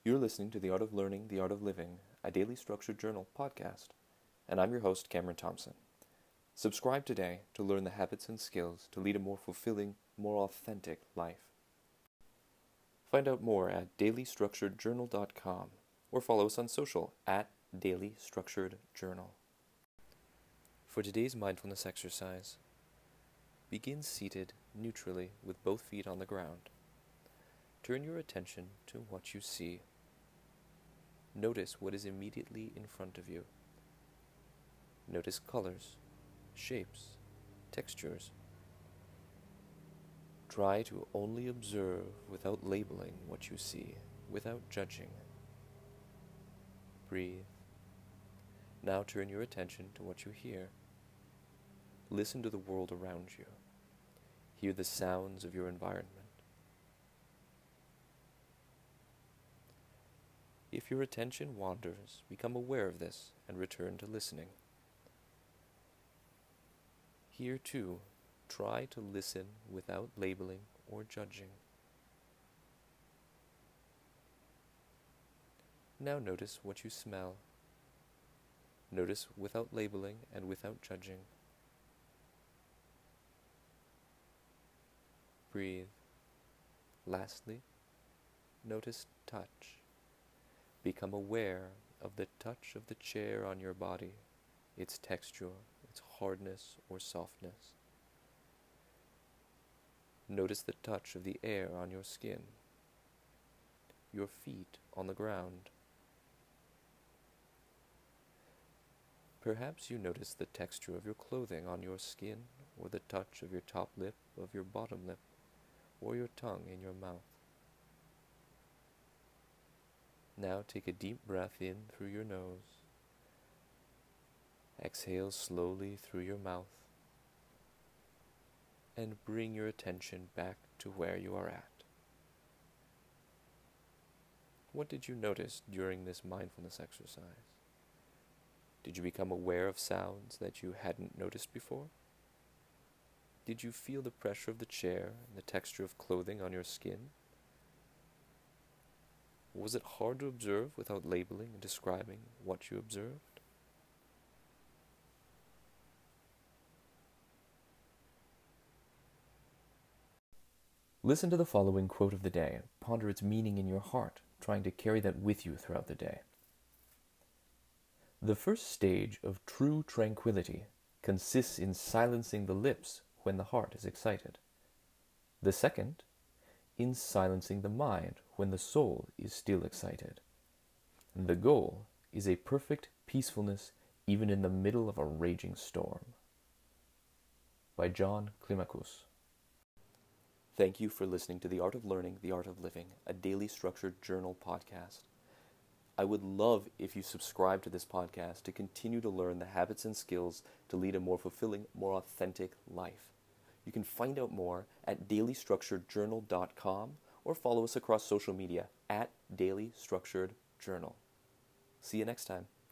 You're listening to The Art of Learning, The Art of Living, a daily structured journal podcast, and I'm your host, Cameron Thompson. Subscribe today to learn the habits and skills to lead a more fulfilling, more authentic life. Find out more at dailystructuredjournal.com or follow us on social at Daily Structured Journal. For today's mindfulness exercise, begin seated neutrally with both feet on the ground. Turn your attention to what you see. Notice what is immediately in front of you. Notice colors, shapes, textures. Try to only observe without labeling what you see, without judging. Breathe. Now turn your attention to what you hear. Listen to the world around you. Hear the sounds of your environment. If your attention wanders, become aware of this and return to listening. Here too, try to listen without labeling or judging. Now notice what you smell. Notice without labeling and without judging. Breathe. Lastly, notice touch. Become aware of the touch of the chair on your body, its texture, its hardness or softness. Notice the touch of the air on your skin, your feet on the ground. Perhaps you notice the texture of your clothing on your skin, or the touch of your top lip of your bottom lip, or your tongue in your mouth. Now take a deep breath in through your nose. Exhale slowly through your mouth. And bring your attention back to where you are at. What did you notice during this mindfulness exercise? Did you become aware of sounds that you hadn't noticed before? Did you feel the pressure of the chair and the texture of clothing on your skin? Was it hard to observe without labeling and describing what you observed? Listen to the following quote of the day and ponder its meaning in your heart, trying to carry that with you throughout the day. The first stage of true tranquility consists in silencing the lips when the heart is excited. The second, in silencing the mind when the soul is still excited. The goal is a perfect peacefulness even in the middle of a raging storm. By John Climacus. Thank you for listening to The Art of Learning, The Art of Living, a daily structured journal podcast. I would love if you subscribe to this podcast to continue to learn the habits and skills to lead a more fulfilling, more authentic life. You can find out more at dailystructuredjournal.com or follow us across social media at Daily Structured Journal. See you next time.